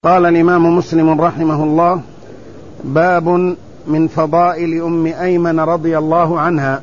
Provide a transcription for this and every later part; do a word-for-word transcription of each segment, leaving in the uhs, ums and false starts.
قال الإمام مسلم رحمه الله: باب من فضائل أم أيمن رضي الله عنها.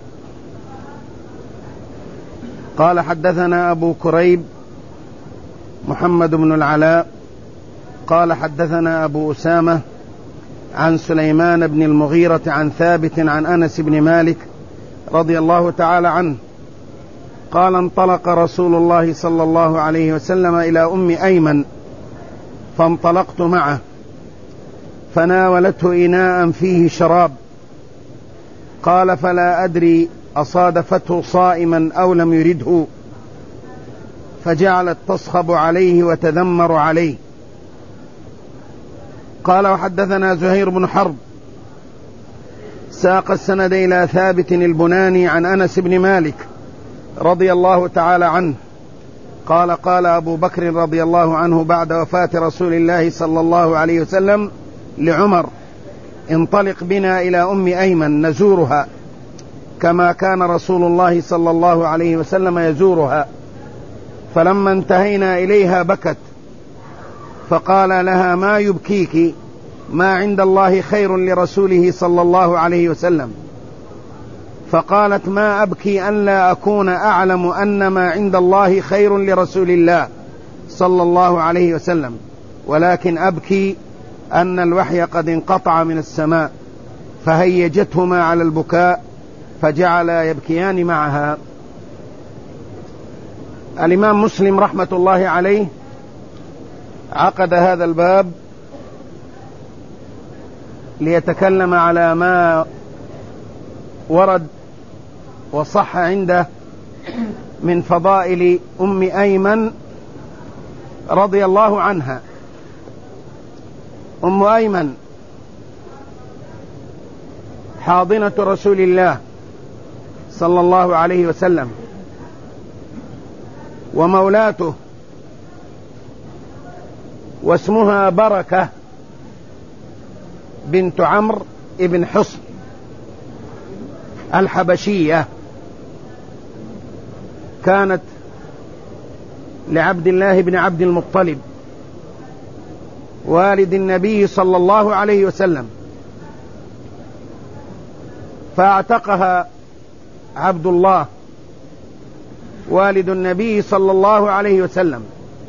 قال: حدثنا أبو كريب محمد بن العلاء قال: حدثنا أبو أسامة عن سليمان بن المغيرة عن ثابت عن أنس بن مالك رضي الله تعالى عنه قال: انطلق رسول الله صلى الله عليه وسلم إلى أم أيمن فانطلقت معه، فناولته إناء فيه شراب، قال: فلا أدري أصادفته صائما أو لم يرده، فجعلت تصخب عليه وتذمر عليه. قال: وحدثنا زهير بن حرب ساق السند إلى ثابت البناني عن أنس بن مالك رضي الله تعالى عنه قال: قال أبو بكر رضي الله عنه بعد وفاة رسول الله صلى الله عليه وسلم لعمر: انطلق بنا إلى أم أيمن نزورها كما كان رسول الله صلى الله عليه وسلم يزورها. فلما انتهينا إليها بكت، فقال لها: ما يبكيك؟ ما عند الله خير لرسوله صلى الله عليه وسلم. فقالت: ما أبكي أن لا أكون أعلم أن ما عند الله خير لرسول الله صلى الله عليه وسلم، ولكن أبكي أن الوحي قد انقطع من السماء. فهيجتهما على البكاء فجعلا يبكيان معها. الإمام مسلم رحمة الله عليه عقد هذا الباب ليتكلم على ما ورد وصح عنده من فضائل أم أيمن رضي الله عنها. أم أيمن حاضنة رسول الله صلى الله عليه وسلم ومولاته، واسمها بركة بنت عمرو بن حصن الحبشية، كانت لعبد الله بن عبد المطلب والد النبي صلى الله عليه وسلم، فاعتقها عبد الله والد النبي صلى الله عليه وسلم،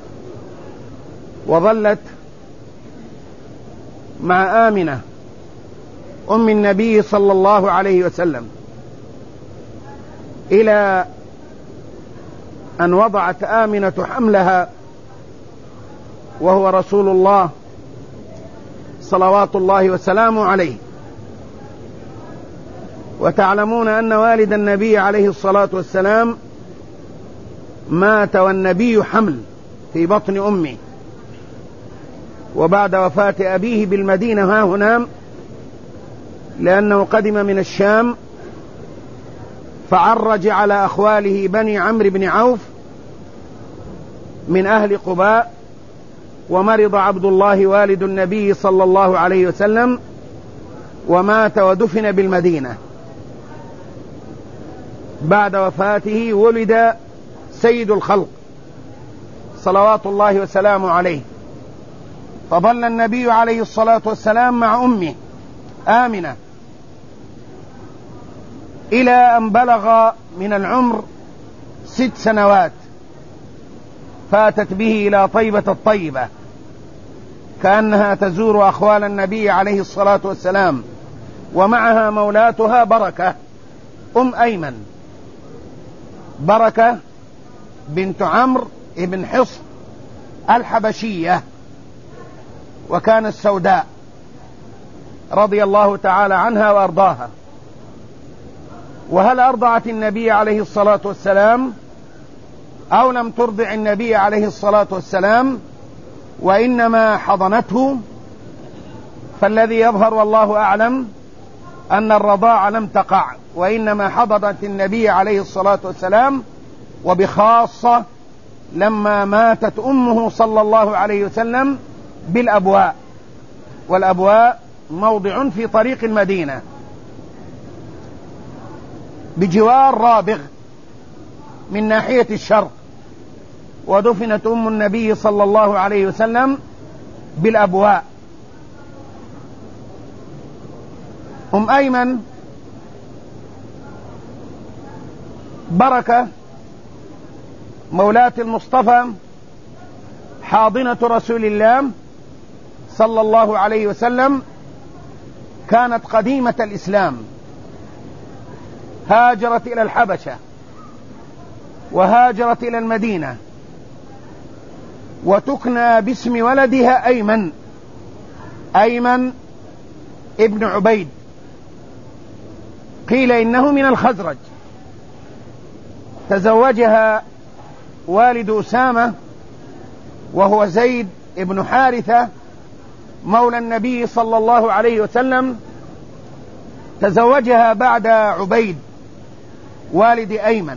وظلت مع آمنة أم النبي صلى الله عليه وسلم إلى أن وضعت آمنة حملها وهو رسول الله صلوات الله وسلامه عليه. وتعلمون أن والد النبي عليه الصلاة والسلام مات والنبي حمل في بطن أمه، وبعد وفاة أبيه بالمدينة ها هنا، لأنه قدم من الشام فعرج على أخواله بني عمرو بن عوف من أهل قباء، ومرض عبد الله والد النبي صلى الله عليه وسلم ومات ودفن بالمدينة. بعد وفاته ولد سيد الخلق صلوات الله وسلامه عليه، فظل النبي عليه الصلاة والسلام مع أمه آمنة إلى أن بلغ من العمر ست سنوات، فاتت به إلى طيبة الطيبة كأنها تزور أخوال النبي عليه الصلاة والسلام، ومعها مولاتها بركة أم أيمن، بركة بنت عمرو بن حصن الحبشية، وكانت سوداء رضي الله تعالى عنها وأرضاها. وهل أرضعت النبي عليه الصلاة والسلام أو لم ترضع النبي عليه الصلاة والسلام وإنما حضنته؟ فالذي يظهر والله أعلم أن الرضاعة لم تقع، وإنما حضنت النبي عليه الصلاة والسلام، وبخاصة لما ماتت أمه صلى الله عليه وسلم بالأبواء، والأبواء موضع في طريق المدينة بجوار رابغ من ناحية الشرق، ودفنت أم النبي صلى الله عليه وسلم بالأبواء. أم أيمن بركة مولاة المصطفى حاضنة رسول الله صلى الله عليه وسلم، كانت قديمة الإسلام، هاجرت إلى الحبشة وهاجرت إلى المدينة، وتكنى باسم ولدها أيمن، أيمن ابن عبيد، قيل إنه من الخزرج. تزوجها والد أسامة وهو زيد ابن حارثة مولى النبي صلى الله عليه وسلم، تزوجها بعد عبيد والد أيمن،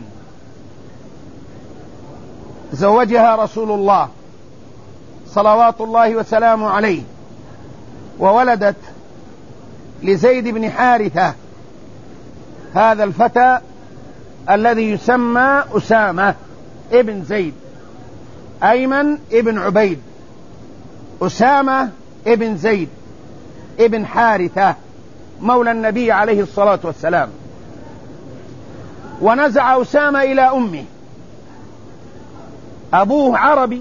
زوجها رسول الله صلوات الله وسلامه عليه، وولدت لزيد بن حارثة هذا الفتى الذي يسمى أسامة ابن زيد، أيمن ابن عبيد، أسامة ابن زيد ابن حارثة مولى النبي عليه الصلاة والسلام. ونزع أسامة إلى أمه، أبوه عربي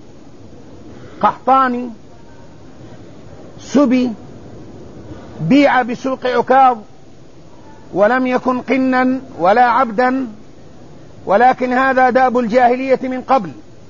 قحطاني سبي، بيع بسوق عكاظ، ولم يكن قنا ولا عبدا، ولكن هذا داب الجاهلية من قبل،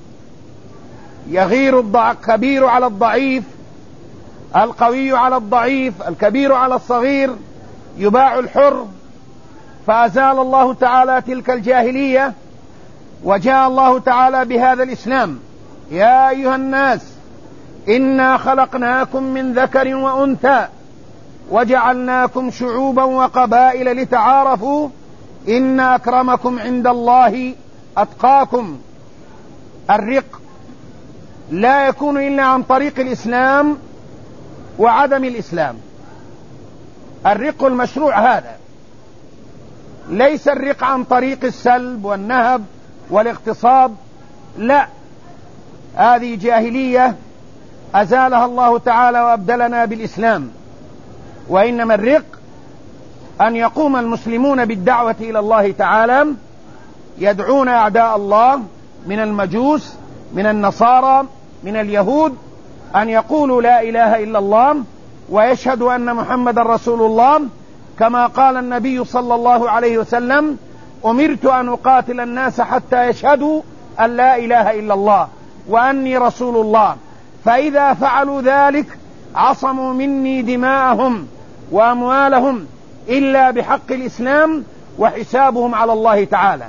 يغير الكبير على الضعيف، القوي على الضعيف، الكبير على الصغير، يباع الحر. فأزال الله تعالى تلك الجاهلية، وجاء الله تعالى بهذا الإسلام: يا أيها الناس إنا خلقناكم من ذكر وأنثى وجعلناكم شعوبا وقبائل لتعارفوا إن أكرمكم عند الله أتقاكم. الرق لا يكون إلا عن طريق الإسلام وعدم الإسلام. الرق المشروع هذا، ليس الرق عن طريق السلب والنهب والاغتصاب، لا، هذه جاهلية أزالها الله تعالى وأبدلنا بالإسلام. وإنما الرق أن يقوم المسلمون بالدعوة إلى الله تعالى، يدعون أعداء الله من المجوس، من النصارى، من اليهود، أن يقولوا لا إله إلا الله ويشهدوا أن محمد رسول الله، كما قال النبي صلى الله عليه وسلم: أمرت أن أقاتل الناس حتى يشهدوا أن لا إله إلا الله وأني رسول الله، فإذا فعلوا ذلك عصموا مني دماءهم وأموالهم إلا بحق الإسلام وحسابهم على الله تعالى.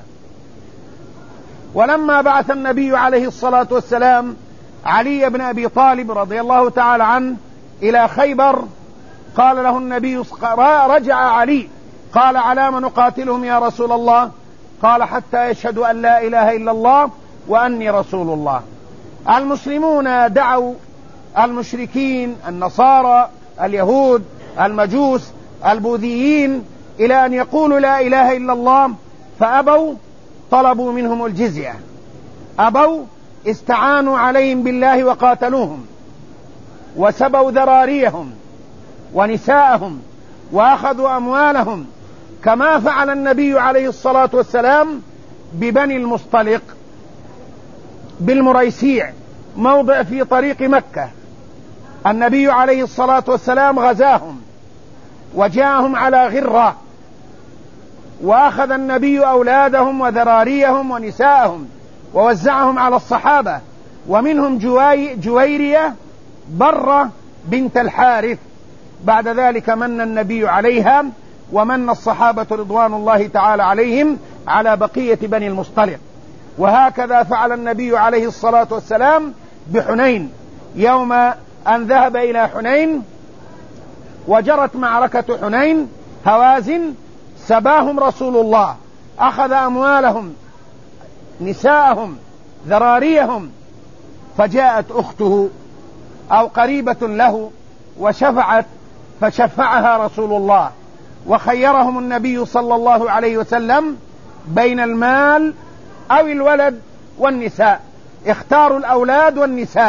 ولما بعث النبي عليه الصلاة والسلام علي بن أبي طالب رضي الله تعالى عنه إلى خيبر، قال له النبي، رجع علي قال: على من نقاتلهم يا رسول الله؟ قال: حتى يشهدوا أن لا إله إلا الله وأني رسول الله. المسلمون دعوا المشركين، النصارى، اليهود، المجوس، البوذيين، إلى أن يقولوا لا إله إلا الله، فأبوا، طلبوا منهم الجزية، أبوا، استعانوا عليهم بالله وقاتلوهم، وسبوا ذراريهم ونساءهم وأخذوا أموالهم، كما فعل النبي عليه الصلاة والسلام ببني المصطلق بالمريسيع، موضع في طريق مكة. النبي عليه الصلاة والسلام غزاهم وجاءهم على غرة، وأخذ النبي أولادهم وذراريهم ونساءهم ووزعهم على الصحابة، ومنهم جوي جويرية برة بنت الحارث. بعد ذلك من النبي عليها، ومن الصحابة رضوان الله تعالى عليهم على بقية بني المصطلق. وهكذا فعل النبي عليه الصلاة والسلام بحنين، يوم أن ذهب إلى حنين وجرت معركة حنين، هوازن، سباهم رسول الله، أخذ أموالهم، نساءهم، ذراريهم، فجاءت أخته أو قريبة له وشفعت، فشفعها رسول الله، وخيرهم النبي صلى الله عليه وسلم بين المال أو الولد والنساء، اختاروا الأولاد والنساء،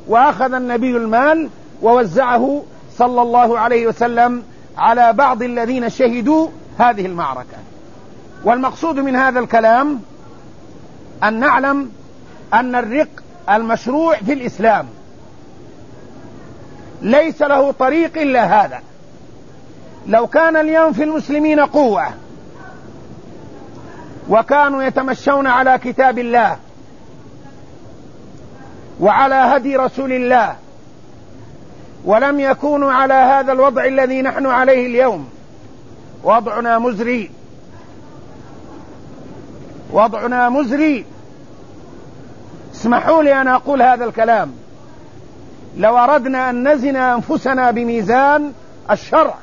وأخذ النبي المال ووزعه صلى الله عليه وسلم على بعض الذين شهدوا هذه المعركة. والمقصود من هذا الكلام أن نعلم أن الرق المشروع في الإسلام ليس له طريق إلا هذا. لو كان اليوم في المسلمين قوة وكانوا يتمشون على كتاب الله وعلى هدي رسول الله ولم يكونوا على هذا الوضع الذي نحن عليه اليوم، وضعنا مزري وضعنا مزري اسمحوا لي أن أقول هذا الكلام. لو أردنا أن نزن أنفسنا بميزان الشرع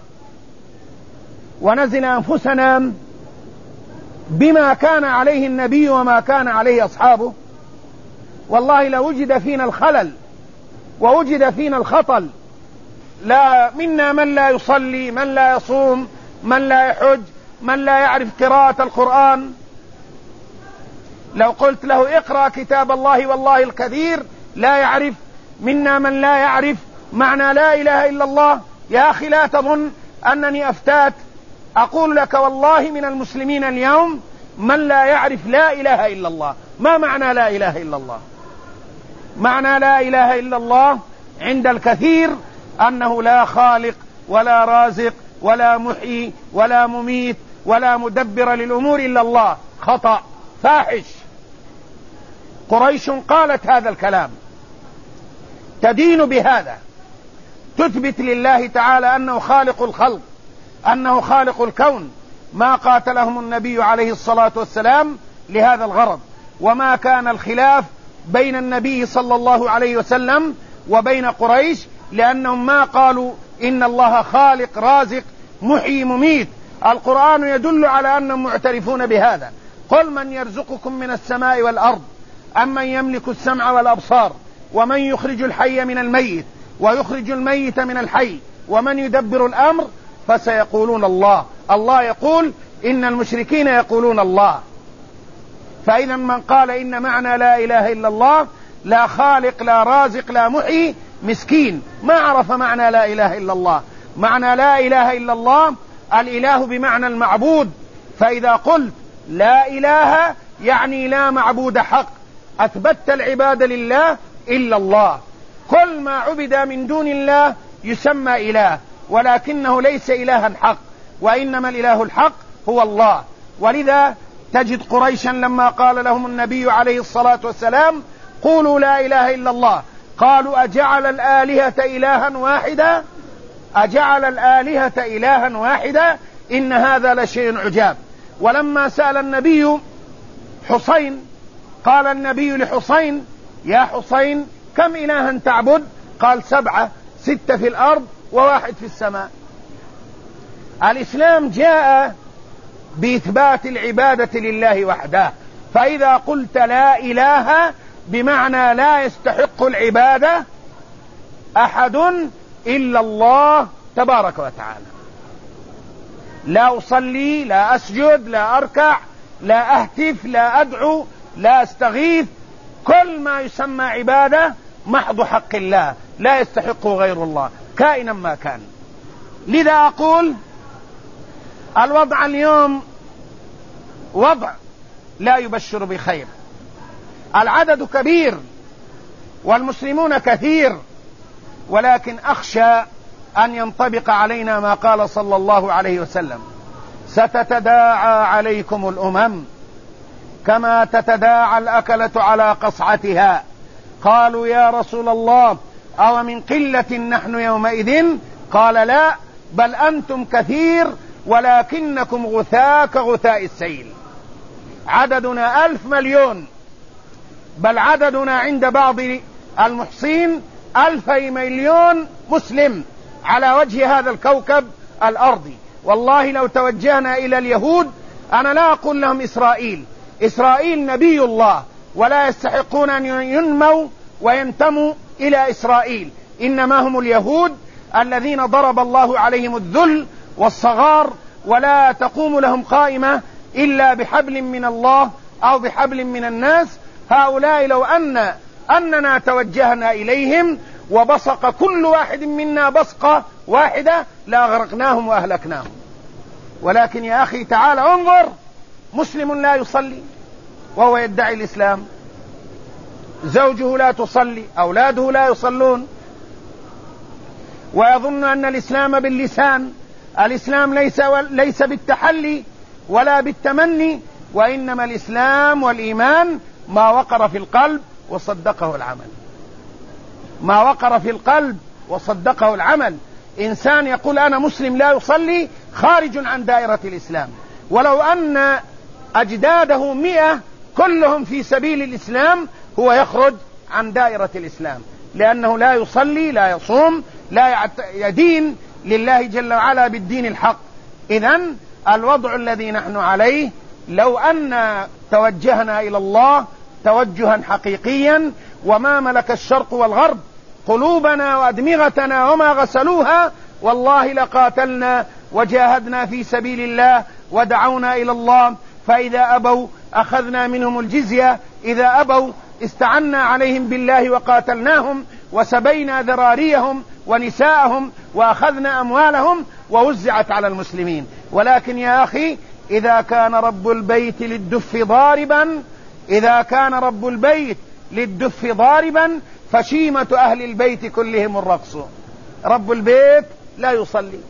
ونزن أنفسنا بما كان عليه النبي وما كان عليه أصحابه، والله لوجد فينا الخلل ووجد فينا الخطل. لا منا من لا يصلي، من لا يصوم، من لا يحج، من لا يعرف قراءة القرآن. لو قلت له اقرأ كتاب الله والله الكثير لا يعرف. منا من لا يعرف معنى لا إله إلا الله. يا أخي لا تظن أنني أفتات، أقول لك والله من المسلمين اليوم من لا يعرف لا إله إلا الله. ما معنى لا إله إلا الله؟ معنى لا إله إلا الله عند الكثير أنه لا خالق ولا رازق ولا محيي ولا مميت ولا مدبر للأمور إلا الله. خطأ فاحش. قريش قالت هذا الكلام، تدين بهذا، تثبت لله تعالى أنه خالق الخلق، أنه خالق الكون. ما قاتلهم النبي عليه الصلاة والسلام لهذا الغرض، وما كان الخلاف بين النبي صلى الله عليه وسلم وبين قريش لأنهم ما قالوا إن الله خالق رازق محيي مميت. القرآن يدل على أنهم معترفون بهذا. قل من يرزقكم من السماء والأرض أمن يملك السمع والأبصار ومن يخرج الحي من الميت ويخرج الميت من الحي ومن يدبر الأمر فسيقولون الله. الله يقول إن المشركين يقولون الله. فإذا من قال إن معنى لا إله إلا الله لا خالق لا رازق لا محيي مسكين، ما عرف معنى لا إله إلا الله. معنى لا إله إلا الله الإله بمعنى المعبود. فإذا قلت لا إله يعني لا معبود حق، أثبتت العبادة لله إلا الله. كل ما عبد من دون الله يسمى إله، ولكنه ليس إلها حق، وإنما الإله الحق هو الله. ولذا تجد قريشا لما قال لهم النبي عليه الصلاة والسلام قولوا لا إله إلا الله، قالوا أجعل الآلهة إلها واحدا أجعل الآلهة إلها واحدا إن هذا لشيء عجاب. ولما سأل النبي حسين قال النبي لحسين يا حسين كم إلها تعبد؟ قال سبعة، ستة في الأرض وواحد في السماء. الإسلام جاء بإثبات العبادة لله وحده. فإذا قلت لا إله بمعنى لا يستحق العبادة أحد إلا الله تبارك وتعالى. لا أصلي، لا أسجد، لا أركع، لا أهتف، لا أدعو، لا أستغيث. كل ما يسمى عبادة محض حق الله لا يستحقه غير الله كائنا ما كان. لذا أقول الوضع اليوم وضع لا يبشر بخير. العدد كبير والمسلمون كثير، ولكن أخشى أن ينطبق علينا ما قال صلى الله عليه وسلم ستتداعى عليكم الأمم كما تتداعى الأكلة على قصعتها. قالوا يا رسول الله أو من قلة نحن يومئذ؟ قال لا، بل أنتم كثير ولكنكم غثاء كغثاء السيل. عددنا ألف مليون، بل عددنا عند بعض المحصين ألفي مليون مسلم على وجه هذا الكوكب الأرضي. والله لو توجهنا إلى اليهود، أنا لا أقول لهم إسرائيل، إسرائيل نبي الله ولا يستحقون أن ينموا وينتموا إلى إسرائيل، إنما هم اليهود الذين ضرب الله عليهم الذل والصغار ولا تقوم لهم قائمة إلا بحبل من الله أو بحبل من الناس. هؤلاء لو أن أننا توجهنا إليهم وبصق كل واحد منا بصقة واحدة لأغرقناهم وأهلكناهم. ولكن يا أخي تعال انظر، مسلم لا يصلي وهو يدعي الإسلام، زوجه لا تصلي، أولاده لا يصلون، ويظن أن الإسلام باللسان. الإسلام ليس, ليس بالتحلي ولا بالتمني، وإنما الإسلام والإيمان ما وقر في القلب وصدقه العمل، ما وقر في القلب وصدقه العمل. إنسان يقول أنا مسلم لا يصلي خارج عن دائرة الإسلام، ولو أن أجداده مئة كلهم في سبيل الإسلام هو يخرج عن دائرة الإسلام، لأنه لا يصلي، لا يصوم، لا يدين لله جل وعلا بالدين الحق. إذن الوضع الذي نحن عليه لو أن توجهنا إلى الله توجها حقيقيا وما ملك الشرق والغرب قلوبنا وأدمغتنا وما غسلوها، والله لقاتلنا وجاهدنا في سبيل الله ودعونا إلى الله. فإذا أبوا أخذنا منهم الجزية، إذا أبوا استعنا عليهم بالله وقاتلناهم وسبينا ذراريهم ونساءهم وأخذنا أموالهم ووزعت على المسلمين. ولكن يا أخي إذا كان رب البيت للدف ضاربا إذا كان رب البيت للدف ضاربا فشيمة أهل البيت كلهم الرقص. رب البيت لا يصلي،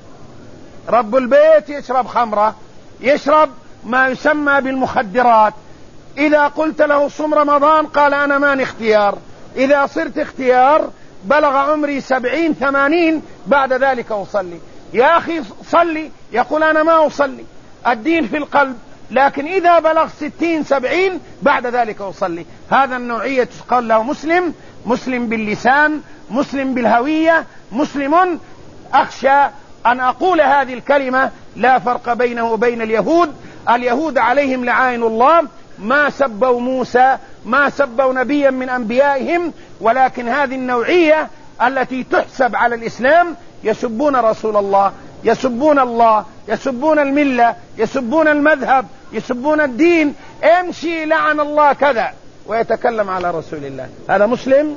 رب البيت يشرب خمرة، يشرب ما يسمى بالمخدرات. إذا قلت له صم رمضان قال أنا ماني اختيار، إذا صرت اختيار بلغ عمري سبعين ثمانين بعد ذلك أصلي. يا أخي صلي، يقول أنا ما أصلي، الدين في القلب، لكن إذا بلغ ستين سبعين بعد ذلك أصلي. هذا النوعية قال له مسلم، مسلم باللسان، مسلم بالهوية، مسلم. أخشى أن أقول هذه الكلمة لا فرق بينه وبين اليهود. اليهود عليهم لعائن الله ما سبوا موسى، ما سبوا نبيا من أنبيائهم، ولكن هذه النوعية التي تحسب على الإسلام يسبون رسول الله، يسبون الله، يسبون الملة، يسبون المذهب، يسبون الدين. امشي لعن الله كذا ويتكلم على رسول الله. هذا مسلم،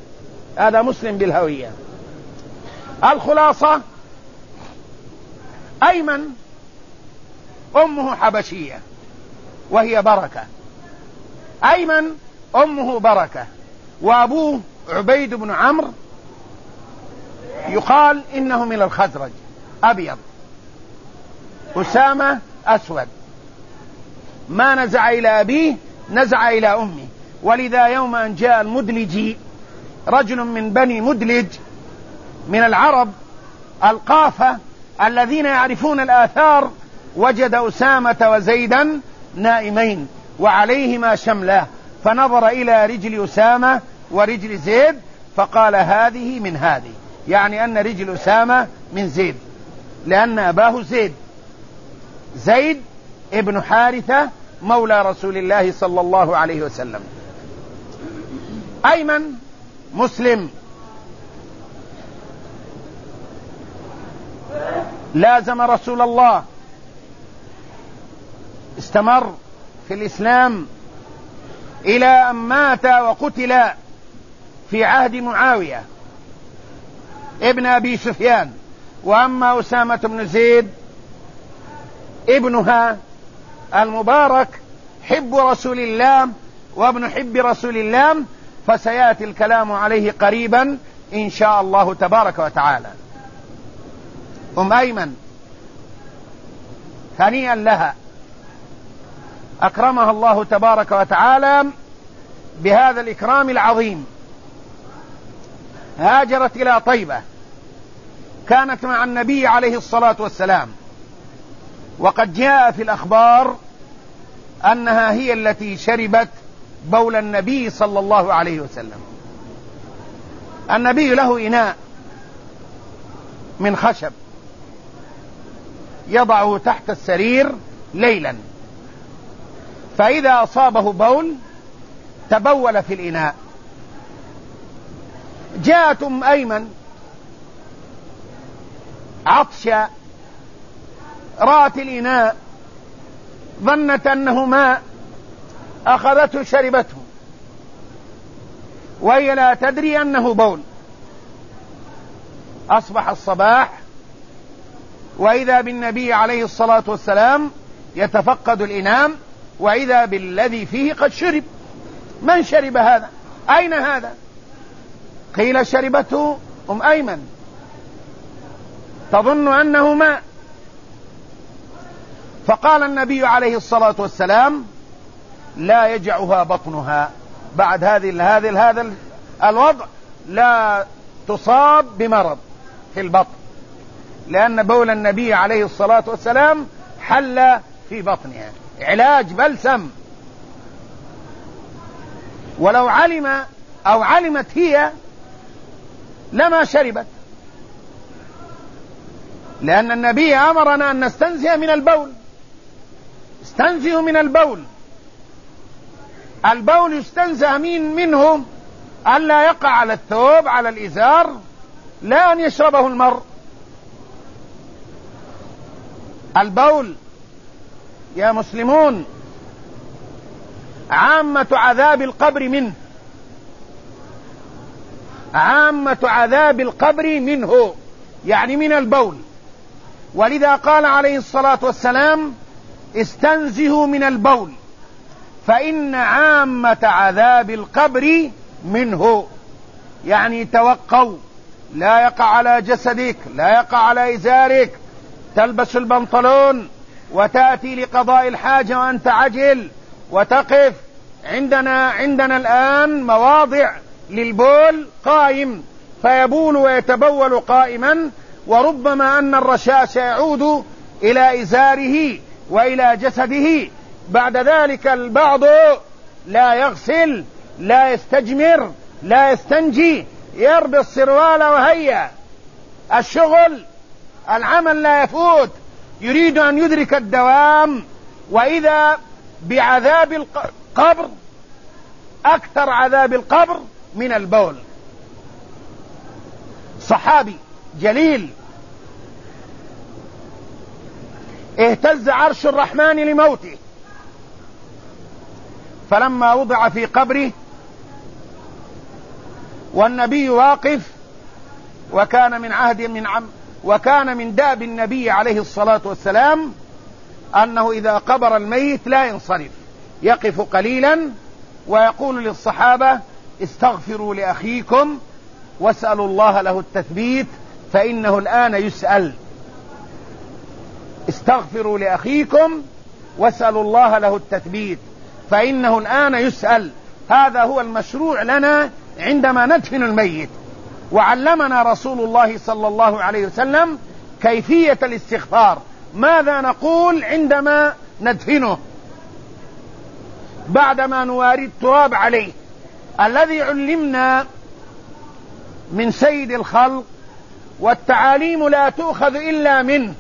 هذا مسلم بالهوية. الخلاصة أيمن أمه حبشية وهي بركة، أيمن أمه بركة، وأبوه عبيد بن عمرو يقال إنه من الخزرج، أبيض، أسامة أسود، ما نزع إلى أبيه نزع إلى أمه. ولذا يوم أن جاء المدلجي رجل من بني مدلج من العرب القافة الذين يعرفون الآثار وجد أسامة وزيدا نائمين وعليهما شملاه، فنظر إلى رجل أسامة ورجل زيد فقال هذه من هذه، يعني أن رجل أسامة من زيد لأن أباه زيد، زيد ابن حارثة مولى رسول الله صلى الله عليه وسلم. أيمن مسلم، لازم رسول الله، استمر في الإسلام إلى أن مات وقتل في عهد معاوية ابن أبي سفيان. وأما أسامة بن زيد ابنها المبارك حب رسول الله وابن حب رسول الله، فسيأتي الكلام عليه قريبا إن شاء الله تبارك وتعالى. أم أيمن هنيئا لها، أكرمها الله تبارك وتعالى بهذا الإكرام العظيم. هاجرت إلى طيبة، كانت مع النبي عليه الصلاة والسلام، وقد جاء في الأخبار أنها هي التي شربت بول النبي صلى الله عليه وسلم. النبي له إناء من خشب يضعه تحت السرير ليلا، فإذا أصابه بول تبول في الإناء. جاءت أم أيمن عطشة، رأت الإناء ظنت أنه ماء، أخذته شربته، وهي لا تدري أنه بول. أصبح الصباح وإذا بالنبي عليه الصلاة والسلام يتفقد الإناء، وإذا بالذي فيه قد شرب. من شرب هذا؟ أين هذا؟ قيل شربته أم أيمن تظن أنه ماء. فقال النبي عليه الصلاة والسلام لا يجعها بطنها بعد هذه هذه هذا الوضع، لا تصاب بمرض في البطن، لأن بول النبي عليه الصلاة والسلام حل في بطنها، علاج بلسم. ولو علم أو علمت هي لما شربت، لأن النبي أمرنا أن نستنزه من البول. استنزه من البول. البول يستنزه من منه ألا يقع على الثوب على الإزار، لا أن يشربه المرء. البول يا مسلمون عامة عذاب القبر منه، عامة عذاب القبر منه، يعني من البول. ولذا قال عليه الصلاة والسلام استنزهوا من البول فإن عامة عذاب القبر منه، يعني توقوا، لا يقع على جسدك، لا يقع على إزارك، تلبس البنطلون وتأتي لقضاء الحاجة وأنت عجل وتقف. عندنا عندنا الآن مواضع للبول قائم، فيبول ويتبول قائما، وربما أن الرشاش يعود إلى إزاره وإلى جسده. بعد ذلك البعض لا يغسل، لا يستجمر، لا يستنجي، يربي السروال وهيا الشغل، العمل لا يفوت، يريد أن يدرك الدوام. وإذا بعذاب القبر، أكثر عذاب القبر من البول. صحابي جليل اهتز عرش الرحمن لموته، فلما وضع في قبره والنبي واقف، وكان من عهد من عم وكان من داب النبي عليه الصلاة والسلام أنه إذا قبر الميت لا ينصرف، يقف قليلا ويقول للصحابة استغفروا لأخيكم واسألوا الله له التثبيت فإنه الآن يسأل. استغفروا لأخيكم واسألوا الله له التثبيت فإنه الآن يسأل. هذا هو المشروع لنا عندما ندفن الميت. وعلمنا رسول الله صلى الله عليه وسلم كيفية الاستغفار، ماذا نقول عندما ندفنه بعدما نواري التراب عليه. الذي علمنا من سيد الخلق، والتعاليم لا تؤخذ إلا منه،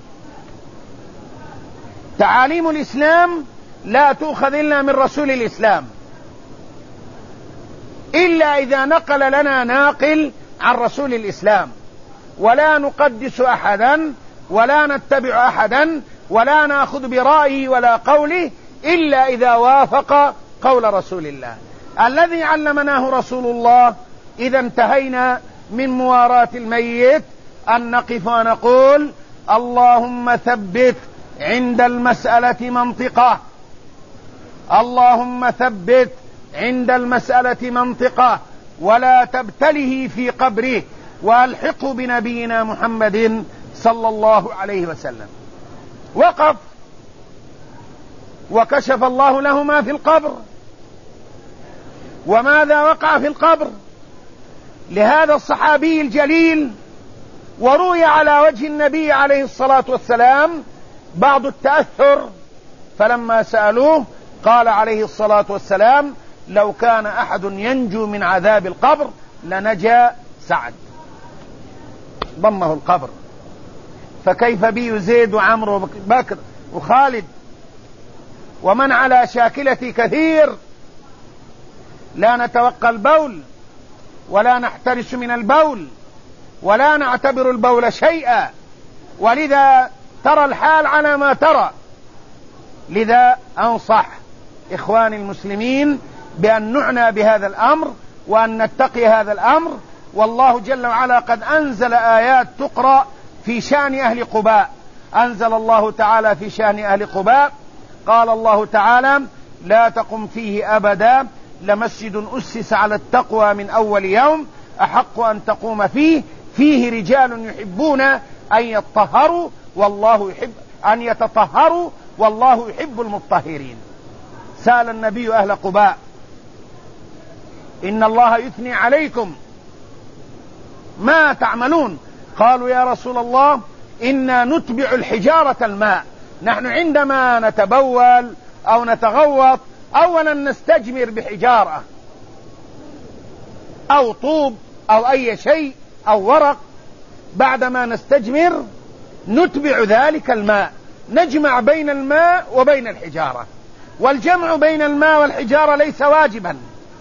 تعاليم الإسلام لا تؤخذ إلا من رسول الإسلام، إلا إذا نقل لنا ناقل عن رسول الإسلام. ولا نقدس أحدا ولا نتبع أحدا ولا نأخذ برأيه ولا قوله إلا إذا وافق قول رسول الله الذي علمناه رسول الله. إذا انتهينا من مواراة الميت أن نقف ونقول اللهم ثبت عند المسألة منطقة، اللهم ثبت عند المسألة منطقة، ولا تبتله في قبره، والحقه بنبينا محمد صلى الله عليه وسلم. وقف وكشف الله له ما في القبر. وماذا وقع في القبر لهذا الصحابي الجليل؟ وروي على وجه النبي عليه الصلاة والسلام بعض التأثر، فلما سألوه قال عليه الصلاة والسلام لو كان أحد ينجو من عذاب القبر لنجا سعد، ضمه القبر. فكيف بي زيد وعمرو وبكر وخالد ومن على شاكلتي كثير؟ لا نتوقى البول ولا نحترس من البول ولا نعتبر البول شيئا، ولذا ترى الحال على ما ترى. لذا أنصح إخواني المسلمين بأن نعنى بهذا الأمر وأن نتقي هذا الأمر. والله جل وعلا قد أنزل آيات تقرأ في شأن أهل قباء. أنزل الله تعالى في شأن أهل قباء قال الله تعالى: لا تقم فيه أبدا لمسجد أسس على التقوى من أول يوم أحق أن تقوم فيه فيه رجال يحبون أن يتطهروا والله يحب أن يتطهروا والله يحب المطهرين. سأل النبي أهل قباء: إن الله يثني عليكم ما تعملون؟ قالوا: يا رسول الله إنا نتبع الحجارة الماء. نحن عندما نتبول أو نتغوط أولا نستجمر بحجارة أو طوب أو أي شيء أو ورق، بعدما نستجمر نتبع ذلك الماء، نجمع بين الماء وبين الحجارة. والجمع بين الماء والحجارة ليس واجبا،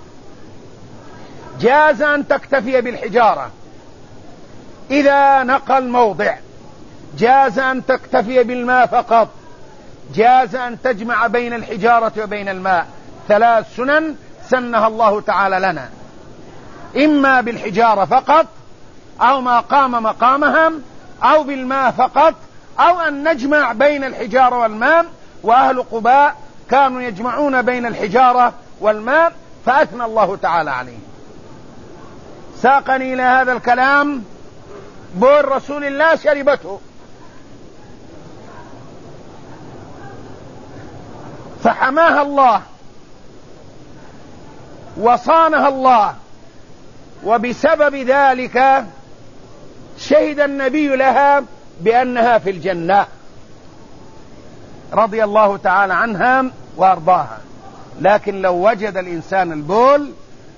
جاز أن تكتفي بالحجارة إذا نقى الموضع، جاز أن تكتفي بالماء فقط، جاز أن تجمع بين الحجارة وبين الماء. ثلاث سنن سنها الله تعالى لنا: إما بالحجارة فقط أو ما قام مقامها، أو بالماء فقط، أو أن نجمع بين الحجارة والماء. وأهل قباء كانوا يجمعون بين الحجارة والماء فأثنى الله تعالى عليه. ساقني إلى هذا الكلام بول رسول الله شربته، فحماها الله وصانها الله، وبسبب ذلك شهد النبي لها بأنها في الجنة رضي الله تعالى عنها وأرضاها. لكن لو وجد الإنسان البول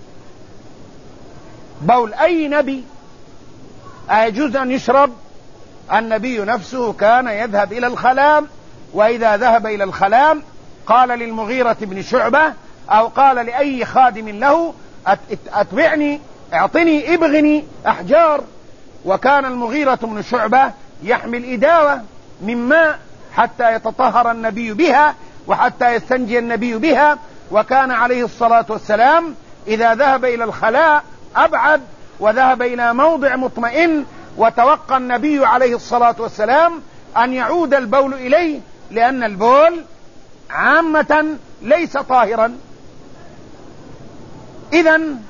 بول أي نبي أيجوز أن يشرب؟ النبي نفسه كان يذهب إلى الخلاء، وإذا ذهب إلى الخلاء قال للمغيرة بن شعبة أو قال لأي خادم له: أتبعني، اعطني، ابغني أحجار. وكان المغيرة بن شعبة يحمل إداوة من ماء حتى يتطهر النبي بها وحتى يستنجي النبي بها. وكان عليه الصلاة والسلام إذا ذهب إلى الخلاء أبعد وذهب إلى موضع مطمئن، وتوقى النبي عليه الصلاة والسلام أن يعود البول إليه، لأن البول عامة ليس طاهرا. إذن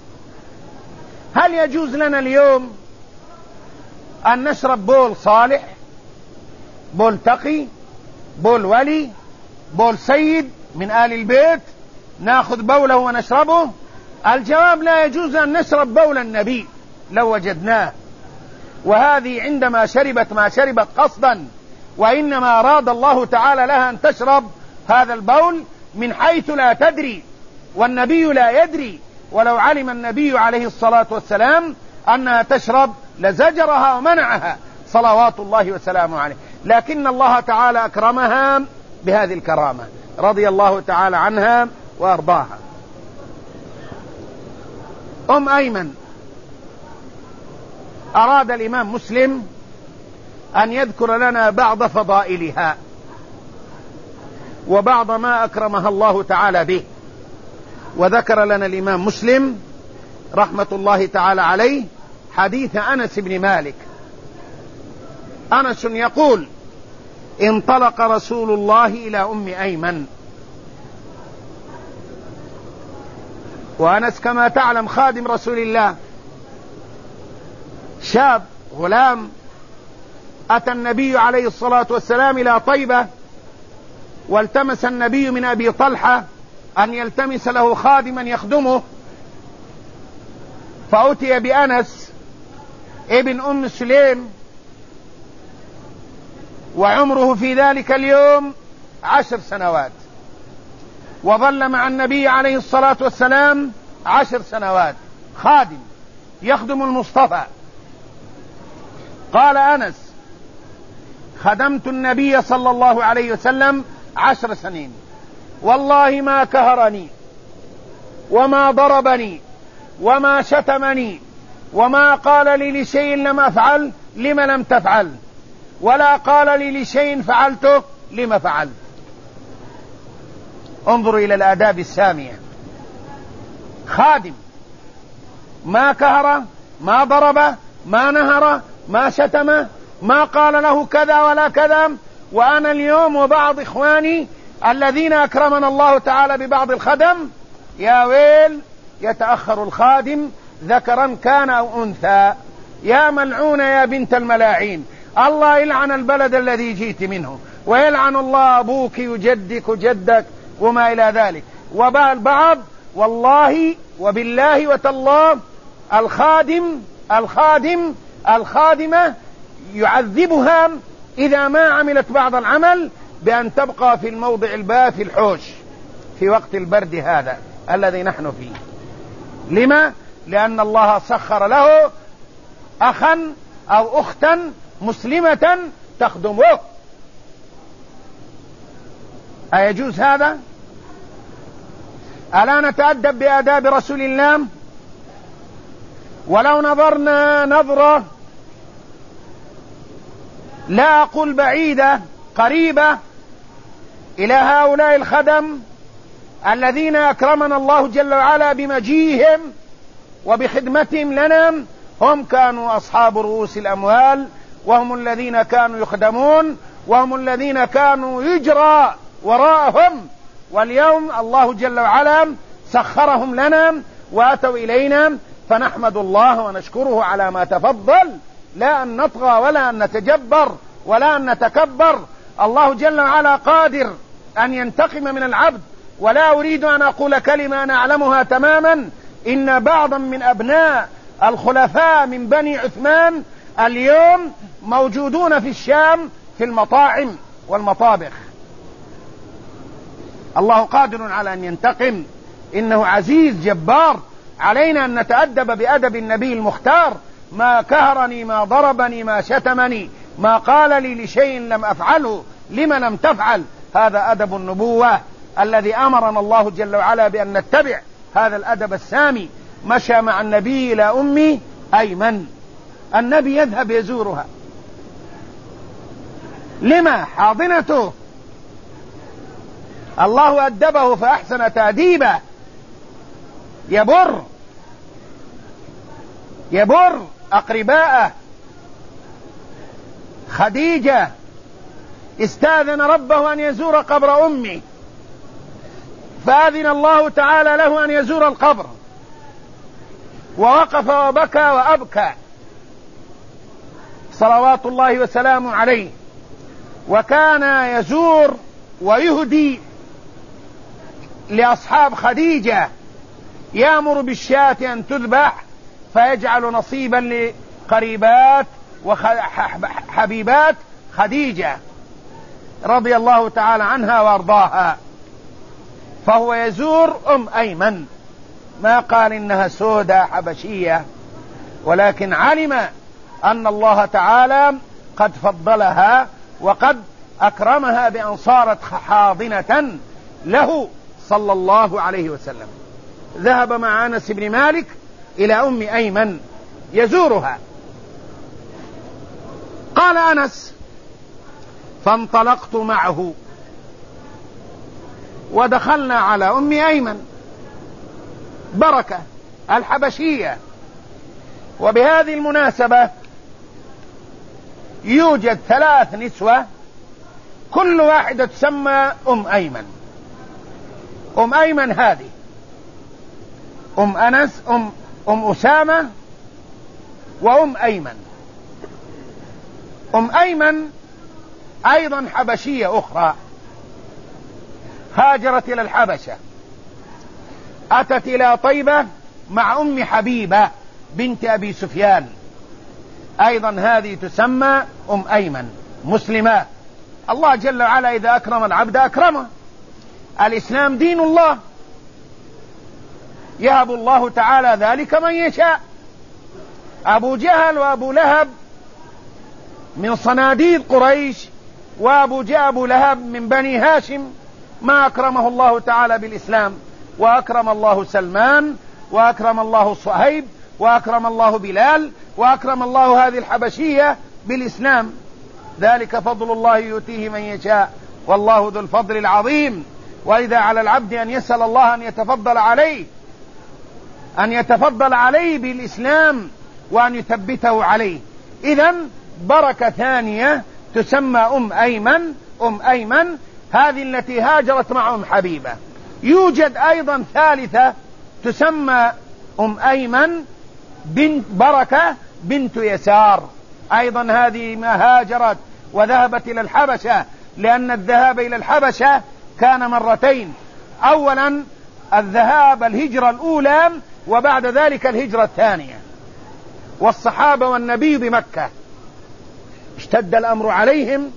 هل يجوز لنا اليوم أن نشرب بول صالح، بول تقي، بول ولي، بول سيد من آل البيت، ناخذ بوله ونشربه؟ الجواب: لا يجوز أن نشرب بول النبي لو وجدناه. وهذه عندما شربت ما شربت قصدا، وإنما أراد الله تعالى لها أن تشرب هذا البول من حيث لا تدري، والنبي لا يدري. ولو علم النبي عليه الصلاة والسلام أنها تشرب لزجرها ومنعها صلوات الله وسلامه عليه، لكن الله تعالى أكرمها بهذه الكرامة رضي الله تعالى عنها وأرضاها. أم أيمن أراد الإمام مسلم أن يذكر لنا بعض فضائلها وبعض ما أكرمها الله تعالى به، وذكر لنا الإمام مسلم رحمة الله تعالى عليه حديث أنس بن مالك. أنس يقول: انطلق رسول الله إلى أم أيمن. وأنس كما تعلم خادم رسول الله، شاب غلام، أتى النبي عليه الصلاة والسلام إلى طيبة، والتمس النبي من أبي طلحة أن يلتمس له خادما يخدمه، فأتي بأنس ابن أم سليم، وعمره في ذلك اليوم عشر سنوات، وظل مع النبي عليه الصلاة والسلام عشر سنوات خادم يخدم المصطفى. قال أنس: خدمت النبي صلى الله عليه وسلم عشر سنين، والله ما كهرني وما ضربني وما شتمني وما قال لي لشيء لم أفعل لما لم تفعل، ولا قال لي لشيء فعلته لما فعلت. انظروا إلى الآداب السامية. خادم ما كهر، ما ضرب، ما نهر، ما شتم، ما قال له كذا ولا كذا. وأنا اليوم وبعض إخواني الذين أكرمنا الله تعالى ببعض الخدم، يا ويل يتأخر الخادم ذكرا كان أو أنثى. يا ملعونة يا بنت الملاعين، الله يلعن البلد الذي جيت منه، ويلعن الله أبوك وجدك وجدك وما إلى ذلك. وبعض والله وبالله وتالله الخادم الخادم الخادمة يعذبها إذا ما عملت بعض العمل بأن تبقى في الموضع الباء في الحوش في وقت البرد هذا الذي نحن فيه. لما؟ لأن الله سخر له أخا أو أختا مسلمة تخدمه. أيجوز هذا؟ ألا نتأدب بآداب رسول الله؟ ولو نظرنا نظرة لا أقول بعيدة قريبة إلى هؤلاء الخدم الذين أكرمنا الله جل وعلا بمجيئهم وبخدمتهم لنا، هم كانوا أصحاب رؤوس الأموال، وهم الذين كانوا يخدمون، وهم الذين كانوا يجرى وراءهم. واليوم الله جل وعلا سخرهم لنا وأتوا إلينا، فنحمد الله ونشكره على ما تفضل، لا أن نطغى ولا أن نتجبر ولا أن نتكبر. الله جل وعلا قادر أن ينتقم من العبد. ولا أريد أن أقول كلمة أنا أعلمها تماما، إن بعضا من أبناء الخلفاء من بني عثمان اليوم موجودون في الشام في المطاعم والمطابخ. الله قادر على أن ينتقم، إنه عزيز جبار. علينا أن نتأدب بأدب النبي المختار: ما كهرني، ما ضربني، ما شتمني، ما قال لي لشيء لم أفعله، لما لم تفعل. هذا أدب النبوة الذي أمرنا الله جل وعلا بأن نتبع هذا الأدب السامي. مشى مع النبي إلى أم أيمن، النبي يذهب يزورها. لما؟ حاضنته، الله أدبه فأحسن تأديبه. يبر يبر أقرباءه. خديجة استاذن ربه أن يزور قبر أمه، فأذن الله تعالى له أن يزور القبر، ووقف وبكى وأبكى صلوات الله وسلامه عليه. وكان يزور ويهدي لأصحاب خديجة، يأمر بالشاة أن تذبح فيجعل نصيبا لقريبات وحبيبات خديجة رضي الله تعالى عنها وارضاها. فهو يزور أم أيمن، ما قال إنها سودة حبشية، ولكن علم أن الله تعالى قد فضلها وقد أكرمها بأن صارت حاضنة له صلى الله عليه وسلم. ذهب مع أنس بن مالك إلى أم أيمن يزورها. قال أنس: فانطلقت معه ودخلنا على أم أيمن بركة الحبشية. وبهذه المناسبة يوجد ثلاث نسوة كل واحدة تسمى أم أيمن. أم أيمن هذه أم أنس، أم, أم أسامة، وأم أيمن. أم أيمن أيضا حبشية أخرى، هاجرت إلى الحبشة، أتت إلى طيبة مع أم حبيبة بنت أبي سفيان، أيضا هذه تسمى أم أيمن، مسلمات. الله جل وعلا إذا أكرم العبد أكرمه. الإسلام دين الله، يهب الله تعالى ذلك من يشاء. أبو جهل وأبو لهب من صناديد قريش، وأبو أبو لهب من بني هاشم، ما أكرمه الله تعالى بالإسلام. وأكرم الله سلمان، وأكرم الله صهيب، وأكرم الله بلال، وأكرم الله هذه الحبشية بالإسلام. ذلك فضل الله يؤتيه من يشاء، والله ذو الفضل العظيم. وإذا على العبد أن يسأل الله أن يتفضل عليه أن يتفضل عليه بالإسلام وأن يثبته عليه. إذن بركة ثانية تسمى أم أيمن. أم أيمن هذه التي هاجرت مع أم حبيبة. يوجد أيضا ثالثة تسمى أم أيمن بنت بركة بنت يسار، أيضا هذه ما هاجرت وذهبت إلى الحبشة، لأن الذهاب إلى الحبشة كان مرتين، أولا الذهاب الهجرة الأولى وبعد ذلك الهجرة الثانية. والصحابة والنبي بمكة، اشتد الأمر عليهم،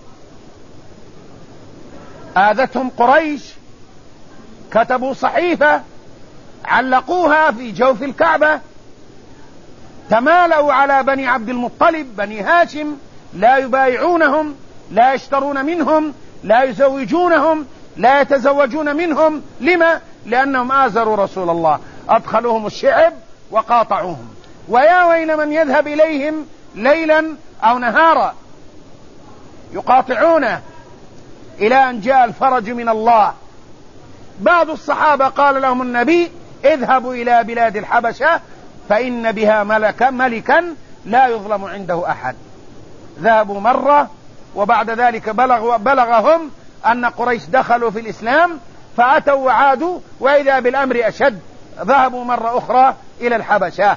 آذتهم قريش، كتبوا صحيفة علقوها في جوف الكعبة، تمالأوا على بني عبد المطلب بني هاشم، لا يبايعونهم، لا يشترون منهم، لا يزوجونهم، لا يتزوجون منهم. لما؟ لأنهم آزروا رسول الله، أدخلوهم الشعب وقاطعوهم. ويا ويل من يذهب إليهم ليلا أو نهارا يقاطعونه إلى أن جاء الفرج من الله. بعض الصحابة قال لهم النبي: اذهبوا إلى بلاد الحبشة فإن بها ملكا ملكا لا يظلم عنده أحد. ذهبوا مرة، وبعد ذلك بلغ بلغهم أن قريش دخلوا في الإسلام، فأتوا وعادوا وإذا بالأمر أشد. ذهبوا مرة أخرى إلى الحبشة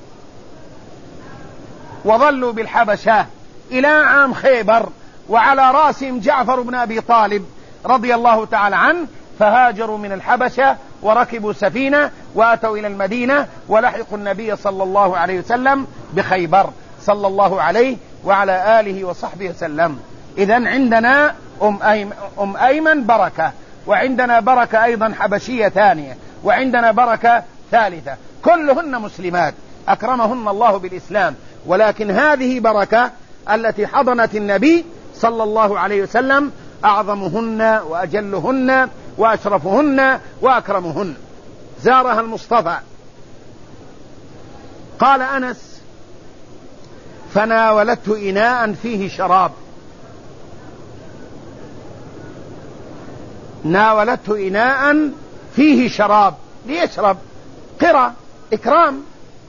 وظلوا بالحبشة إلى عام خيبر، وعلى رأسهم جعفر بن أبي طالب رضي الله تعالى عنه، فهاجروا من الحبشة وركبوا سفينة وأتوا إلى المدينة ولحقوا النبي صلى الله عليه وسلم بخيبر صلى الله عليه وعلى آله وصحبه وسلم. إذن عندنا أم أيمن, أم أيمن بركة، وعندنا بركة أيضا حبشية ثانية، وعندنا بركة ثالثة، كلهن مسلمات أكرمهن الله بالإسلام. ولكن هذه بركة التي حضنت النبي صلى الله عليه وسلم أعظمهن وأجلهن وأشرفهن وأكرمهن. زارها المصطفى. قال أنس: فناولته إناء فيه شراب. ناولته إناء فيه شراب ليشرب، قرى إكرام.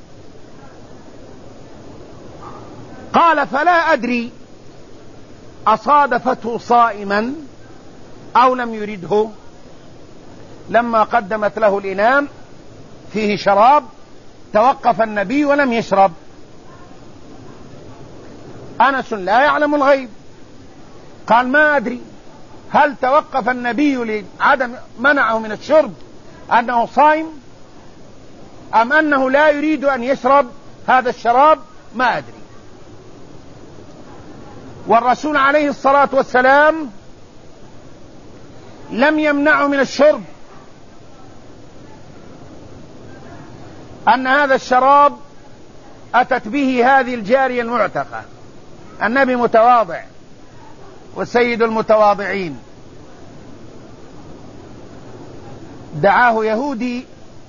قال: فلا أدري أصادفته صائما أو لم يرده. لما قدمت له الإناء فيه شراب توقف النبي ولم يشرب. أنس لا يعلم الغيب، قال: ما أدري هل توقف النبي لعدم منعه من الشرب أنه صائم، أم أنه لا يريد أن يشرب هذا الشراب، ما أدري. والرسول عليه الصلاة والسلام لم يمنعه من الشرب، أن هذا الشراب أتت به هذه الجارية المعتقة. النبي متواضع وسيد المتواضعين. دعاه يهودي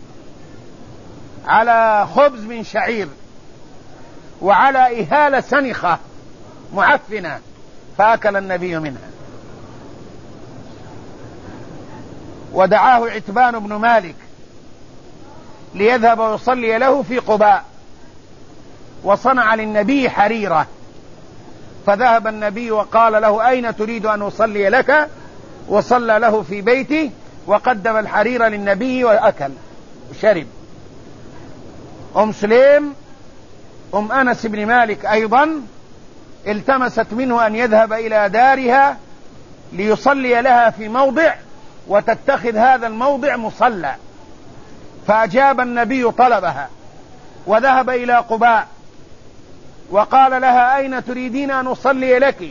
على خبز من شعير وعلى إهالة سنخة معفنة، فأكل النبي منها. ودعاه عتبان بن مالك ليذهب ويصلي له في قباء، وصنع للنبي حريرة، فذهب النبي وقال له: أين تريد أن أصلي لك؟ وصلى له في بيته وقدم الحريرة للنبي وأكل وشرب. أم سليم أم أنس بن مالك أيضا التمست منه أن يذهب إلى دارها ليصلي لها في موضع وتتخذ هذا الموضع مصلى، فأجاب النبي طلبها وذهب إلى قباء وقال لها: أين تريدين أن أصلي لك؟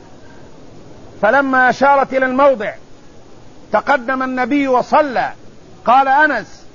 فلما أشارت إلى الموضع تقدم النبي وصلى. قال أنس: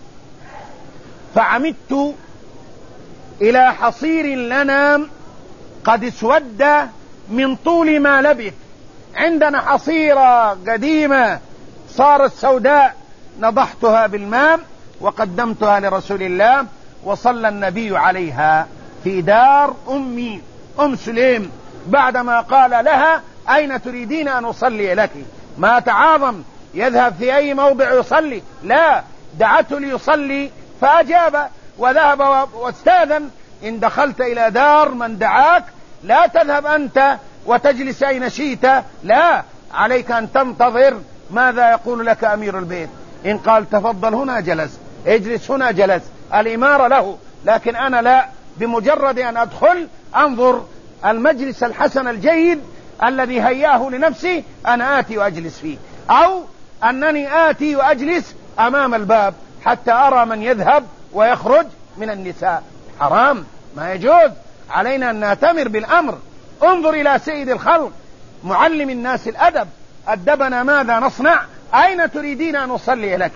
فعمدت إلى حصير لنا قد اسود من طول ما لبث. عندنا حصيرة قديمة صارت سوداء، نضحتها بالماء وقدمتها لرسول الله، وصلى النبي عليها في دار أمي أم سليم بعدما قال لها: أين تريدين أن أصلي لك؟ ما تعاظم يذهب في أي موضع يصلي، لا، دعته ليصلي فأجاب وذهب واستاذن. إن دخلت إلى دار من دعاك لا تذهب أنت وتجلس أين شئت، لا، عليك أن تنتظر ماذا يقول لك أمير البيت. إن قال تفضل هنا جلس، اجلس هنا جلس، الإمارة له. لكن أنا لا، بمجرد أن أدخل أنظر المجلس الحسن الجيد الذي هياه لنفسي أنا آتي وأجلس فيه، أو أنني آتي وأجلس أمام الباب حتى أرى من يذهب ويخرج من النساء. حرام، ما يجوز. علينا أن نأتمر بالأمر. انظر إلى سيد الخلق معلم الناس الأدب، أدبنا ماذا نصنع؟ أين تريدين أن أصلي لك؟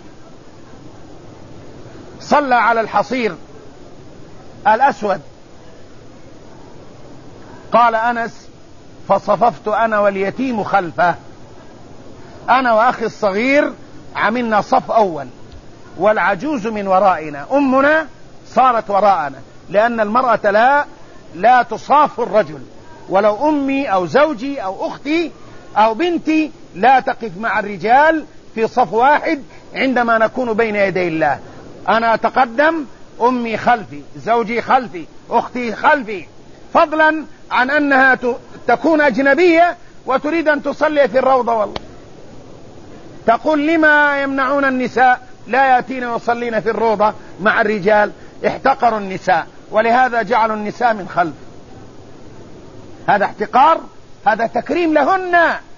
صلى على الحصير الأسود. قال أنس فصففت أنا واليتيم خلفه، أنا وأخي الصغير عملنا صف أول، والعجوز من ورائنا، أمنا صارت وراءنا، لأن المرأة لا لا تصاف الرجل، ولو أمي أو زوجي أو أختي أو بنتي لا تقف مع الرجال في صف واحد عندما نكون بين يدي الله. أنا أتقدم، أمي خلفي، زوجي خلفي، أختي خلفي، فضلا عن أنها تكون أجنبية وتريد أن تصلي في الروضة. والله تقول لما يمنعون النساء لا يأتين ويصلين في الروضة مع الرجال؟ احتقروا النساء، ولهذا جعلوا النساء من خلف. هذا احتقار، هذا تكريم لهن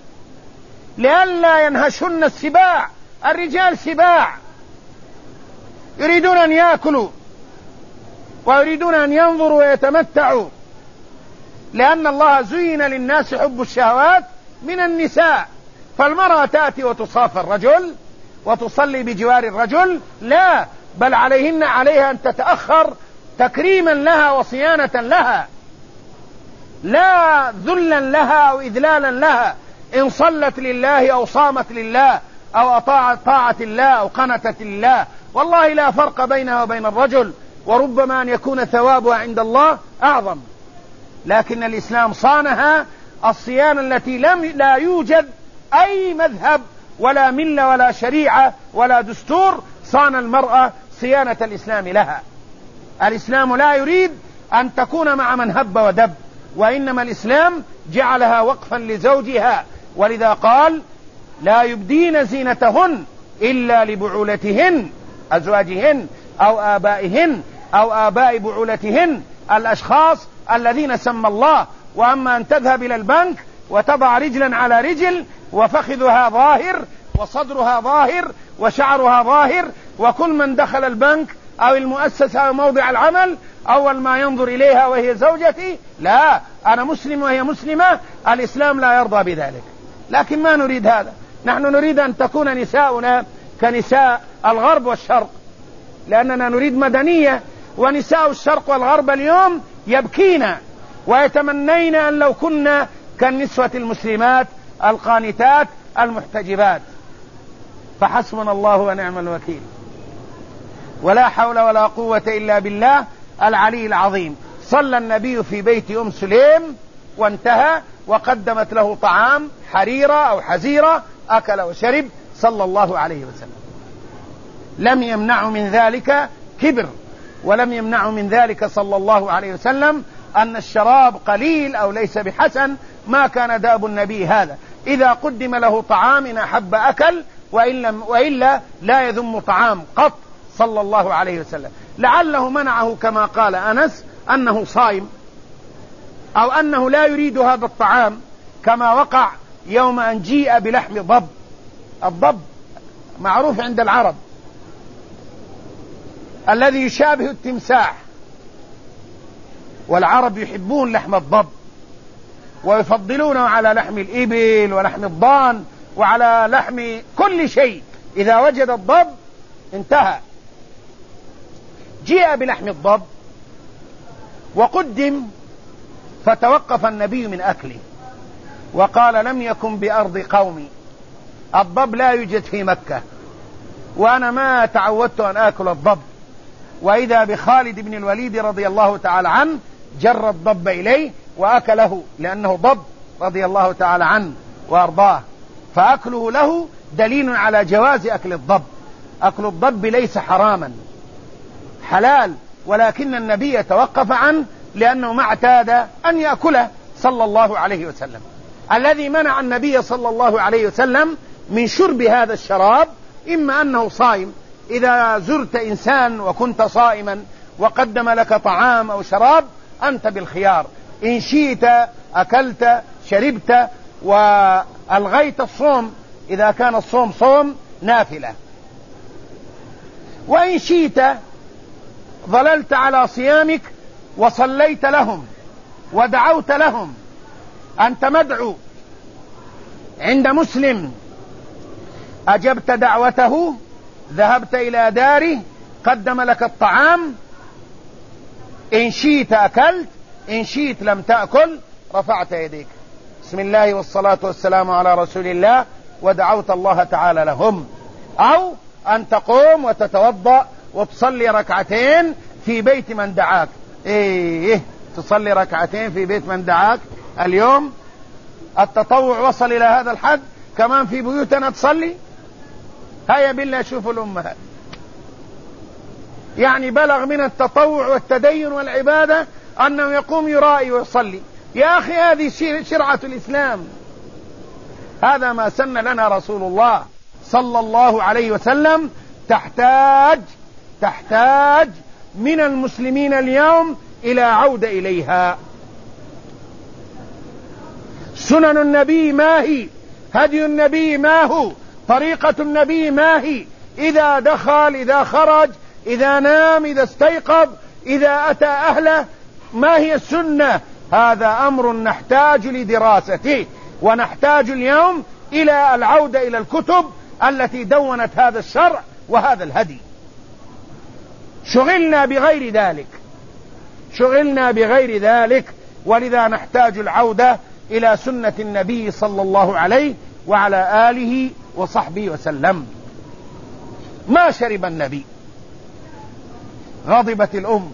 لئلا ينهشن السباع. الرجال سباع يريدون أن يأكلوا ويريدون أن ينظروا ويتمتعوا، لأن الله زين للناس حب الشهوات من النساء. فالمرأة تأتي وتصافى الرجل وتصلي بجوار الرجل؟ لا، بل عليهن عليها أن تتأخر تكريما لها وصيانة لها، لا ذلا لها أو إذلالا لها. إن صلت لله أو صامت لله أو أطاعت طاعة الله أو قنتت لله، والله لا فرق بينها وبين الرجل، وربما أن يكون ثوابها عند الله أعظم. لكن الإسلام صانها الصيانة التي لم لا يوجد أي مذهب ولا ملة ولا شريعة ولا دستور صان المرأة صيانة الإسلام لها. الإسلام لا يريد أن تكون مع من هب ودب، وإنما الإسلام جعلها وقفا لزوجها، ولذا قال لا يبدين زينتهن إلا لبعولتهن، أزواجهن أو آبائهن أو آباء بعولتهن، الأشخاص الذين سمى الله. وأما أن تذهب إلى البنك وتضع رجلا على رجل وفخذها ظاهر وصدرها ظاهر وشعرها ظاهر، وكل من دخل البنك أو المؤسسة أو موضع العمل أول ما ينظر إليها وهي زوجتي، لا، أنا مسلم وهي مسلمة، الإسلام لا يرضى بذلك. لكن ما نريد هذا، نحن نريد أن تكون نساؤنا كنساء الغرب والشرق، لأننا نريد مدنية. ونساء الشرق والغرب اليوم يبكين ويتمنين أن لو كنا كالنسوة المسلمات القانتات المحتجبات. فحسبنا الله ونعم الوكيل، ولا حول ولا قوة إلا بالله العلي العظيم. صلى النبي في بيت أم سليم وانتهى، وقدمت له طعام حريرة أو حزيرة، أكل وشرب صلى الله عليه وسلم. لم يمنع من ذلك كبر، ولم يمنع من ذلك صلى الله عليه وسلم أن الشراب قليل أو ليس بحسن. ما كان داب النبي هذا، إذا قدم له طعام إن أحب أكل، وإلا, وإلا لا يذم طعام قط صلى الله عليه وسلم. لعله منعه كما قال أنس أنه صائم، أو أنه لا يريد هذا الطعام، كما وقع يوم أن جيء بلحم ضب. الضب معروف عند العرب الذي يشابه التمساح، والعرب يحبون لحم الضب ويفضلونه على لحم الإبل ولحم الضان وعلى لحم كل شيء. إذا وجد الضب انتهى. جيء بلحم الضب وقدم، فتوقف النبي من أكله وقال لم يكن بأرض قومي، الضب لا يوجد في مكة، وأنا ما تعودت أن آكل الضب. وإذا بخالد بن الوليد رضي الله تعالى عنه جر الضب إليه وأكله، لأنه ضب رضي الله تعالى عنه وأرضاه. فأكله له دليل على جواز أكل الضب. أكل الضب ليس حراما، حلال، ولكن النبي توقف عنه لأنه ما اعتاد أن يأكله صلى الله عليه وسلم. الذي منع النبي صلى الله عليه وسلم من شرب هذا الشراب إما أنه صائم، إذا زرت إنسان وكنت صائما وقدم لك طعام أو شراب أنت بالخيار، إن شئت أكلت شربت وألغيت الصوم إذا كان الصوم صوم نافلة، وإن شئت ظللت على صيامك وصليت لهم ودعوت لهم. أنت مدعو عند مسلم، أجبت دعوته، ذهبت إلى داره، قدم لك الطعام، إن شئت أكلت، إن شئت لم تأكل، رفعت يديك بسم الله والصلاة والسلام على رسول الله ودعوت الله تعالى لهم. أو أن تقوم وتتوضأ وتصلي ركعتين في بيت من دعاك. إيه تصلي ركعتين في بيت من دعاك؟ اليوم التطوع وصل إلى هذا الحد، كمان في بيوتنا تصلي. هيا بالله شوفوا الأمهات، يعني بلغ من التطوع والتدين والعبادة أنه يقوم يرائي ويصلي. يا أخي هذه شرعة الإسلام، هذا ما سن لنا رسول الله صلى الله عليه وسلم. تحتاج تحتاج من المسلمين اليوم إلى عودة إليها. سنن النبي ما هي؟ هدي النبي ما هو؟ طريقة النبي ما هي؟ إذا دخل، إذا خرج، إذا نام، إذا استيقظ، إذا أتى أهله، ما هي السنة؟ هذا أمر نحتاج لدراسته، ونحتاج اليوم إلى العودة إلى الكتب التي دونت هذا الشرع وهذا الهدي. شغلنا بغير ذلك، شغلنا بغير ذلك، ولذا نحتاج العودة إلى سنة النبي صلى الله عليه وعلى آله وصحبه وسلم. ما شرب النبي، غضبت الأم،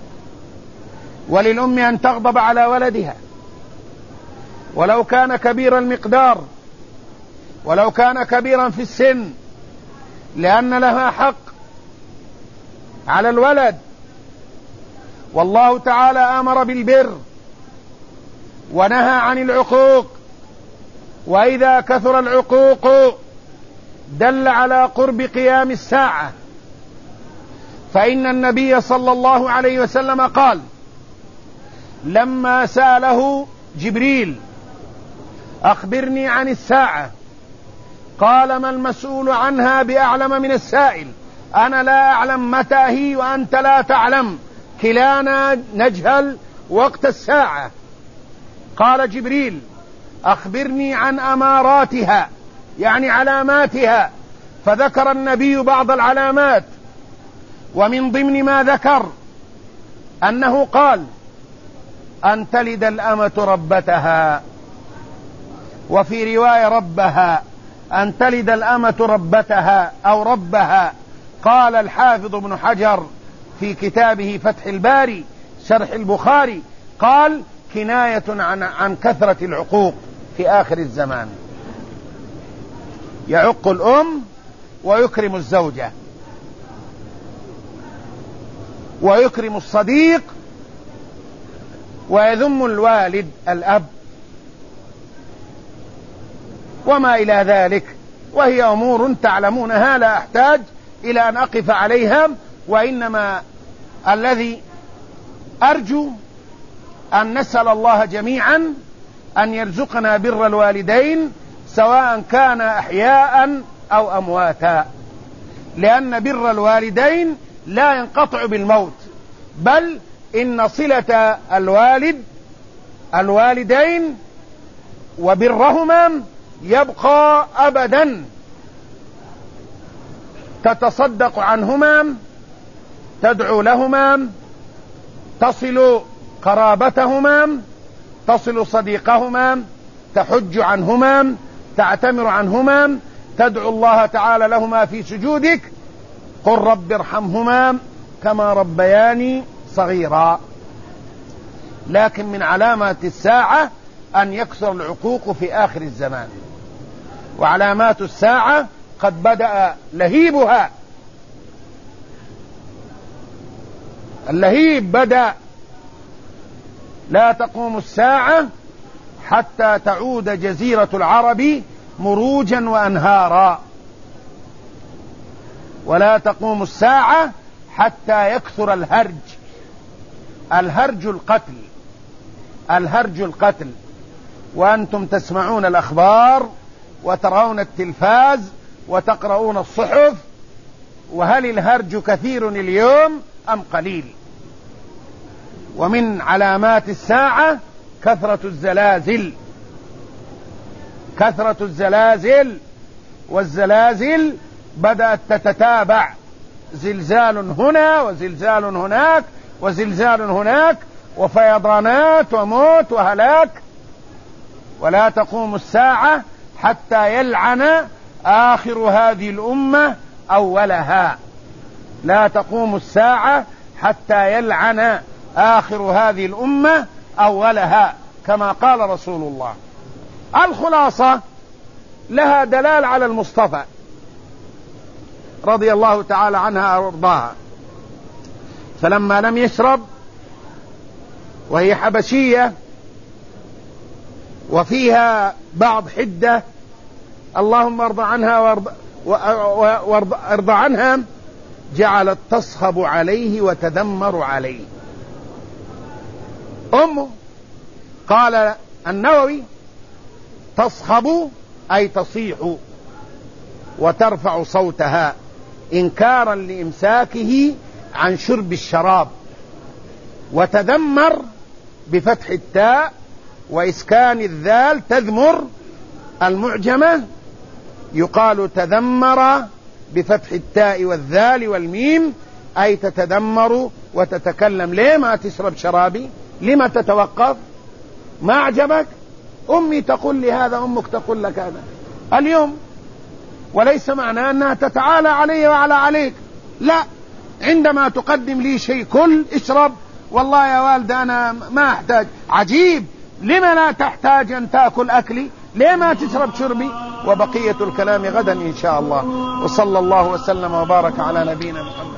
وللأم أن تغضب على ولدها ولو كان كبير المقدار، ولو كان كبيرا في السن، لأن لها حق على الولد. والله تعالى أمر بالبر ونهى عن العقوق، وإذا كثر العقوق دل على قرب قيام الساعة. فإن النبي صلى الله عليه وسلم قال لما سأله جبريل أخبرني عن الساعة، قال ما المسؤول عنها بأعلم من السائل، أنا لا أعلم متى هي وأنت لا تعلم، كلانا نجهل وقت الساعة. قال جبريل أخبرني عن أماراتها، يعني علاماتها، فذكر النبي بعض العلامات، ومن ضمن ما ذكر أنه قال أن تلد الأمة ربتها، وفي رواية ربها، أن تلد الأمة ربتها أو ربها. قال الحافظ ابن حجر في كتابه فتح الباري شرح البخاري، قال كناية عن, عن كثرة العقوق في آخر الزمان. يعق الأم ويكرم الزوجة ويكرم الصديق ويذم الوالد الأب وما إلى ذلك، وهي أمور تعلمونها لا أحتاج إلى أن أقف عليها. وإنما الذي أرجو أن نسأل الله جميعا أن يرزقنا بر الوالدين سواء كان أحياء أو أمواتا، لأن بر الوالدين لا ينقطع بالموت، بل إن صلة الوالد الوالدين وبرهما يبقى أبدا. تتصدق عنهما، تدعو لهما، تصل قرابتهما، تصل صديقهما، تحج عنهما، تعتمر عنهما، تدعو الله تعالى لهما في سجودك، قل رب ارحمهما كما ربياني صغيرا. لكن من علامات الساعة أن يكثر العقوق في آخر الزمان، وعلامات الساعة قد بدأ لهيبها. اللهيب بدأ. لا تقوم الساعة حتى تعود جزيرة العرب مروجا وأنهارا، ولا تقوم الساعة حتى يكثر الهرج. الهرج القتل، الهرج القتل. وأنتم تسمعون الأخبار وترون التلفاز وتقرؤون الصحف، وهل الهرج كثير اليوم أم قليل؟ ومن علامات الساعة كثرة الزلازل، كثرة الزلازل. والزلازل بدأت تتتابع، زلزال هنا وزلزال هناك وزلزال هناك، وفيضانات وموت وهلاك. ولا تقوم الساعة حتى يلعن آخر هذه الأمة أولها. لا تقوم الساعة حتى يلعن آخر هذه الأمة أولها، كما قال رسول الله. الخلاصة لها دلال على المصطفى رضي الله تعالى عنها وارضاها، فلما لم يشرب وهي حبشية وفيها بعض حدة، اللهم ارضى عنها وارضى, وارضى, وارضى عنها، جعلت تصخب عليه وتذمر عليه. أمه، قال النووي، تصخب أي تصيح وترفع صوتها إنكارا لإمساكه عن شرب الشراب. وتذمر بفتح التاء وإسكان الذال، تذمر المعجمة، يقال تذمر بفتح التاء والذال والميم، أي تتذمر وتتكلم. ليه ما تشرب شرابي؟ لما تتوقف؟ ما أعجبك؟ أمي تقول لي هذا، أمك تقول لك هذا اليوم، وليس معناه أنها تتعالى علي وعلى عليك، لا. عندما تقدم لي شيء كل اشرب، والله يا والدة أنا ما أحتاج. عجيب، لما لا تحتاج أن تأكل أكلي؟ ليه ما تشرب شربي؟ وبقية الكلام غدا إن شاء الله. وصلى الله وسلم وبارك على نبينا محمد.